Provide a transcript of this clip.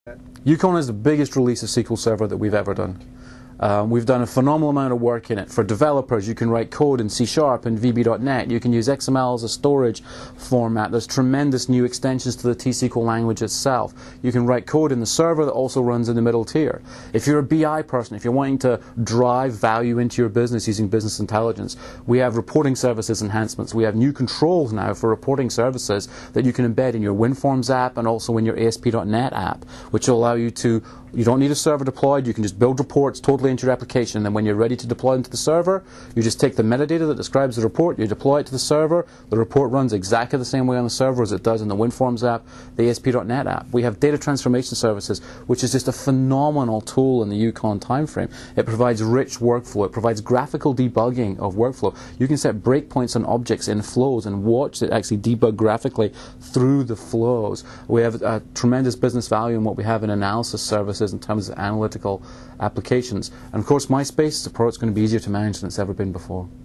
Yukon is the biggest release of SQL Server that we've ever done. We've done a phenomenal amount of work in it. For developers, you can write code in C# and VB.NET. You can use XML as a storage format. There's tremendous new extensions to the T-SQL language itself. You can write code in the server that also runs in the middle tier. If you're a BI person, if you're wanting to drive value into your business using business intelligence, we have reporting services enhancements. We have new controls now for reporting services that you can embed in your WinForms app and also in your ASP.NET app, which will allow you to, you don't need a server deployed, you can just build reports totally into your application, and then when you're ready to deploy into the server, you just take the metadata that describes the report, you deploy it to the server, the report runs exactly the same way on the server as it does in the WinForms app, the ASP.NET app. We have data transformation services, which is just a phenomenal tool in the Yukon timeframe. It provides rich workflow, it provides graphical debugging of workflow. You can set breakpoints on objects in flows and watch it actually debug graphically through the flows. We have a tremendous business value in what we have in analysis services in terms of analytical applications. And of course, MySpace is a product that's going to be easier to manage than it's ever been before.